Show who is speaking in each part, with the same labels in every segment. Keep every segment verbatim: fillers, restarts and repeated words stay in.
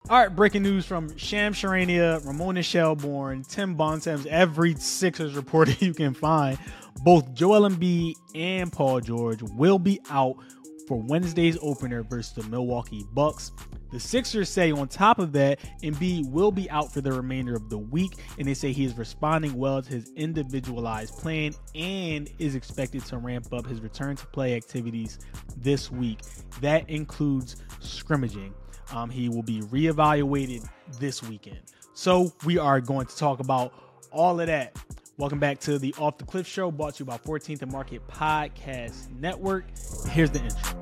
Speaker 1: All right, breaking news from Sham Charania, Ramona Shelbourne, Tim Bontemps, every Sixers reporter you can find. Both Joel Embiid and Paul George will be out for Wednesday's opener versus the Milwaukee Bucks. The Sixers say on top of that, Embiid will be out for the remainder of the week, and they say he is responding well to his individualized plan and is expected to ramp up his return to play activities this week. That includes scrimmaging. Um, he will be reevaluated this weekend. So we are going to talk about all of that. Welcome back to the Off the Cliff Show, brought to you by fourteenth and Market Podcast Network. Here's the intro.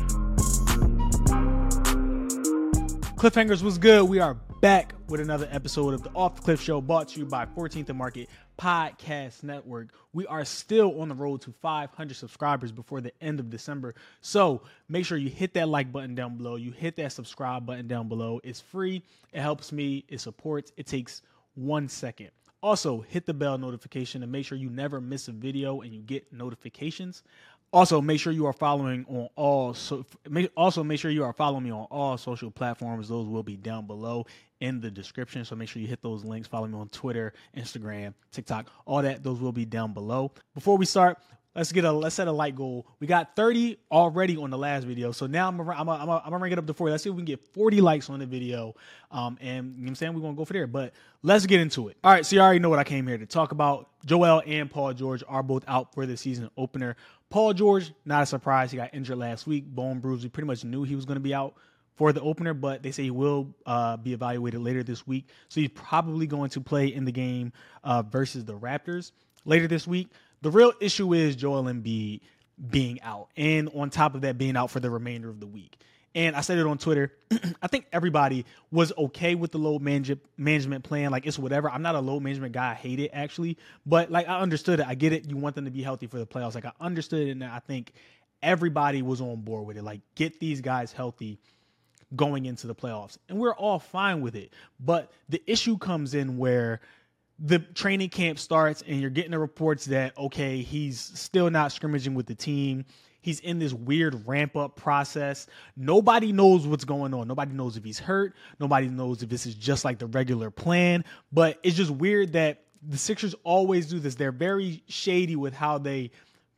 Speaker 1: Cliffhangers was good. We are back with another episode of the Off the Cliff Show, brought to you by fourteenth and Market Podcast Network. We are still on the road to five hundred subscribers before the end of December. So make sure you hit that like button down below. You hit that subscribe button down below. It's free. It helps me. It supports. It takes one second. Also, hit the bell notification to make sure you never miss a video and you get notifications. Also, make sure you are following on all. So, make, also make sure you are following me on all social platforms. Those will be down below in the description. So make sure you hit those links. Follow me on Twitter, Instagram, TikTok, all that. Those will be down below. Before we start, let's get a let's set a like goal. We got thirty already on the last video, so now I'm gonna I'm gonna, I'm gonna, I'm gonna bring it up to forty. Let's see if we can get forty likes on the video. Um, and you know what I'm saying, we're gonna go for there. But let's get into it. All right, so you already know what I came here to talk about. Joel and Paul George are both out for the season opener. Paul George, not a surprise. He got injured last week, bone bruise. We pretty much knew he was going to be out for the opener, but they say he will uh, be evaluated later this week. So he's probably going to play in the game uh, versus the Raptors later this week. The real issue is Joel Embiid being out, and on top of that, being out for the remainder of the week. And I said it on Twitter. I think everybody was okay with the load manage- management plan. Like, it's whatever. I'm not a load management guy. I hate it, actually. But, like, I understood it. I get it. You want them to be healthy for the playoffs. Like, I understood it, and I think everybody was on board with it. Like, get these guys healthy going into the playoffs. And we're all fine with it. But the issue comes in where the training camp starts and you're getting the reports that, okay, he's still not scrimmaging with the team. He's in this weird ramp up process. Nobody knows what's going on. Nobody knows if he's hurt. Nobody knows if this is just like the regular plan. But it's just weird that the Sixers always do this. They're very shady with how they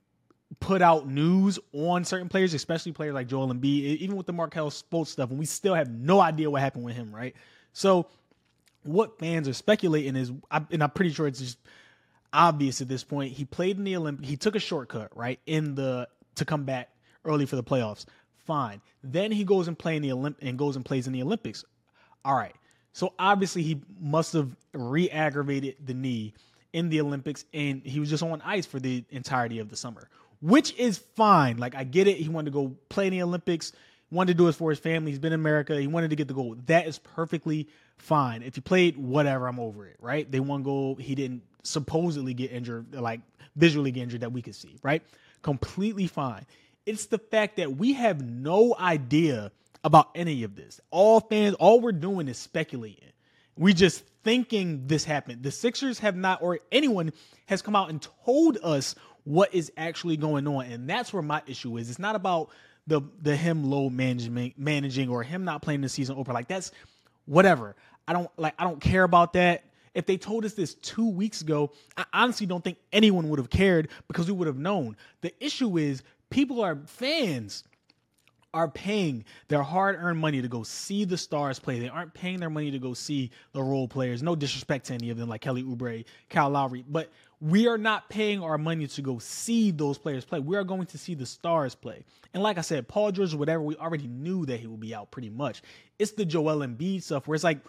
Speaker 1: put out news on certain players, especially players like Joel Embiid, even with the Markelle Fultz stuff, and we still have no idea what happened with him, right? So what fans are speculating is, and I'm pretty sure it's just obvious at this point, he played in the Olympics. He took a shortcut, right, in the to come back early for the playoffs. Fine. Then he goes and play in the Olymp- and goes and plays in the Olympics. All right. So obviously he must have re-aggravated the knee in the Olympics, and he was just on ice for the entirety of the summer, which is fine. Like, I get it. He wanted to go play in the Olympics, wanted to do it for his family. He's been in America. He wanted to get the goal. That is perfectly fine. If he played, whatever, I'm over it, right? They won goal. He didn't supposedly get injured, like visually get injured that we could see, right? Completely fine. It's the fact that we have no idea about any of this. All fans, all we're doing is speculating. We just thinking this happened. The Sixers have not, or anyone has come out and told us what is actually going on. And that's where my issue is. It's not about the the him low management managing or him not playing the season over. Like, that's whatever. I don't like I don't care about that. If they told us this two weeks ago, I honestly don't think anyone would have cared because we would have known. The issue is people are fans are paying their hard-earned money to go see the stars play. They aren't paying their money to go see the role players. No disrespect to any of them, like Kelly Oubre, Kyle Lowry, but we are not paying our money to go see those players play. We are going to see the stars play. And like I said, Paul George, whatever, we already knew that he would be out pretty much. It's the Joel Embiid stuff where it's like,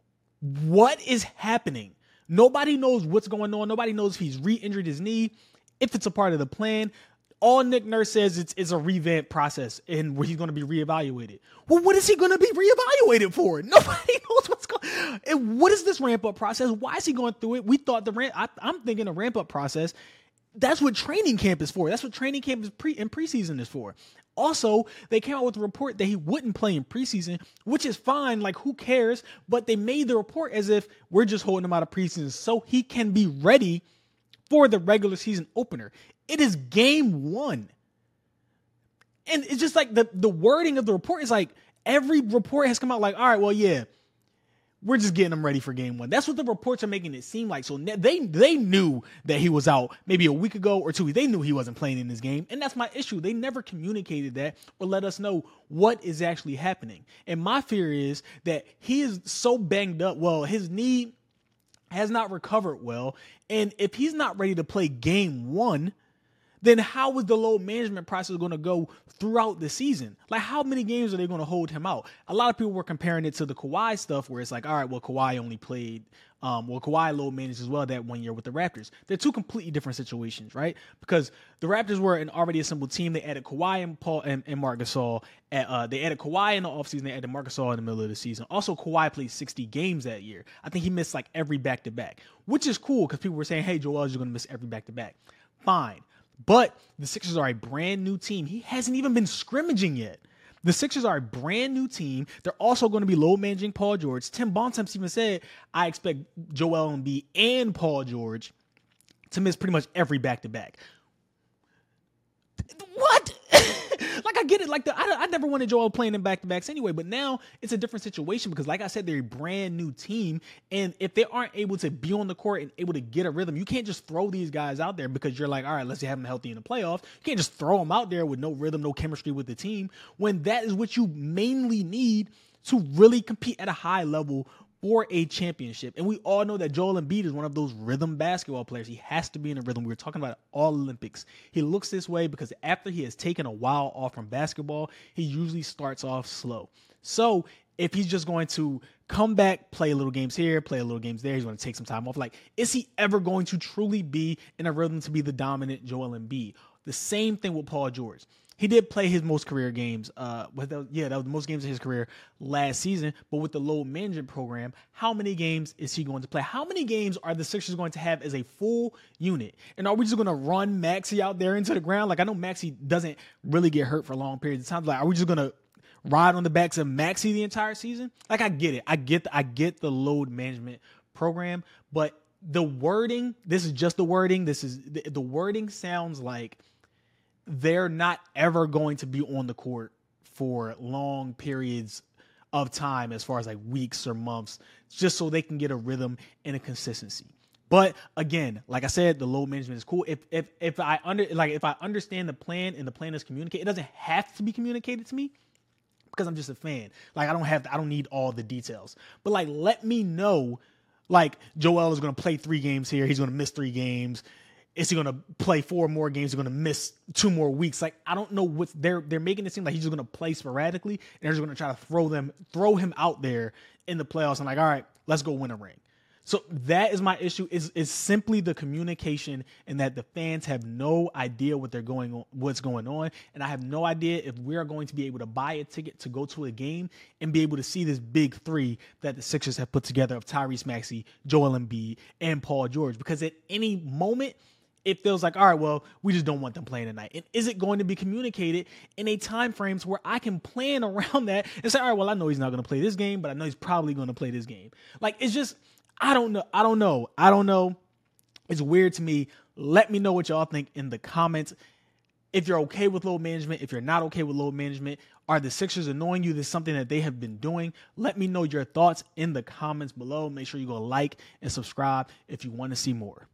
Speaker 1: what is happening? Nobody knows what's going on. Nobody knows if he's re-injured his knee, if it's a part of the plan. All Nick Nurse says it's, it's a revamp process and where he's going to be reevaluated. Well, what is he going to be reevaluated for? Nobody knows what's going on. And what is this ramp up process? Why is he going through it? We thought the ramp, I, I'm thinking a ramp up process. That's what training camp is for. That's what training camp is pre and preseason is for. Also, they came out with a report that he wouldn't play in preseason, which is fine. Like, who cares? But they made the report as if we're just holding him out of preseason so he can be ready for the regular season opener. It is game one. And it's just like the, the wording of the report is like every report has come out like, all right, well, yeah, we're just getting him ready for game one. That's what the reports are making it seem like. So they they knew that he was out maybe a week ago or two. They knew he wasn't playing in this game. And that's my issue. They never communicated that or let us know what is actually happening. And my fear is that he is so banged up. Well, his knee has not recovered well. And if he's not ready to play game one, then how is the load management process going to go throughout the season? Like, how many games are they going to hold him out? A lot of people were comparing it to the Kawhi stuff where it's like, all right, well, Kawhi only played, um, well, Kawhi load managed as well that one year with the Raptors. They're two completely different situations, right? Because the Raptors were an already assembled team. They added Kawhi and Paul and, and Marc Gasol. At, uh, they added Kawhi in the offseason. They added Marc Gasol in the middle of the season. Also, Kawhi played sixty games that year. I think he missed like every back-to-back, which is cool because people were saying, hey, Joel is going to miss every back-to-back. Fine. But the Sixers are a brand new team. He hasn't even been scrimmaging yet. The Sixers are a brand new team. They're also going to be load managing Paul George. Tim Bontemps even said, I expect Joel Embiid and Paul George to miss pretty much every back-to-back. What? Like, I get it. Like, the, I, I never wanted Joel playing in back-to-backs anyway, but now it's a different situation because, like I said, they're a brand new team, and if they aren't able to be on the court and able to get a rhythm, you can't just throw these guys out there because you're like, all right, let's have them healthy in the playoffs. You can't just throw them out there with no rhythm, no chemistry with the team, when that is what you mainly need to really compete at a high level for a championship. And we all know that Joel Embiid is one of those rhythm basketball players. He has to be in a rhythm. We were talking about it all Olympics. He looks this way because after he has taken a while off from basketball, he usually starts off slow. So if he's just going to come back, play a little games here, play a little games there, he's going to take some time off. Like, is he ever going to truly be in a rhythm to be the dominant Joel Embiid? The same thing with Paul George. He did play his most career games. Uh, with the, yeah, that was the most games in his career last season. But with the load management program, how many games is he going to play? How many games are the Sixers going to have as a full unit? And are we just going to run Maxey out there into the ground? Like, I know Maxey doesn't really get hurt for long periods of time. Like, are we just going to ride on the backs of Maxey the entire season? Like, I get it. I get the, I get the load management program, but the wording, this is just the wording. This is the, the wording sounds like they're not ever going to be on the court for long periods of time, as far as like weeks or months, just so they can get a rhythm and a consistency. But again, like I said, the load management is cool. If if if I under like if I understand the plan and the plan is communicated, it doesn't have to be communicated to me because I'm just a fan. Like, I don't have to, I don't need all the details. But like, let me know. Like, Joel is going to play three games here. He's going to miss three games. Is he going to play four more games? He's going to miss two more weeks. Like, I don't know what they're they're making it seem like he's just going to play sporadically, and they're just going to try to throw them throw him out there in the playoffs. I'm like, all right, let's go win a ring. So that is my issue. Is is simply the communication, and that the fans have no idea what they're going on, what's going on, and I have no idea if we are going to be able to buy a ticket to go to a game and be able to see this big three that the Sixers have put together of Tyrese Maxey, Joel Embiid, and Paul George. Because at any moment, it feels like, all right, well, we just don't want them playing tonight. And is it going to be communicated in a time frame to where I can plan around that and say, all right, well, I know he's not going to play this game, but I know he's probably going to play this game. Like, it's just, I don't know. I don't know. I don't know. It's weird to me. Let me know what y'all think in the comments. If you're okay with load management, if you're not okay with load management, are the Sixers annoying you? This is something that they have been doing. Let me know your thoughts in the comments below. Make sure you go like and subscribe if you want to see more.